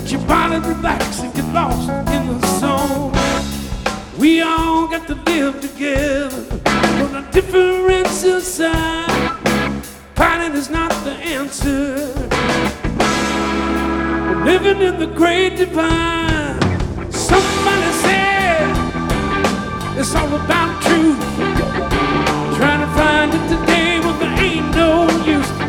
Let your body relax and get lost in the zone. We all got to live together on a different side. Fighting is not the answer. We're living in the great divide. Somebody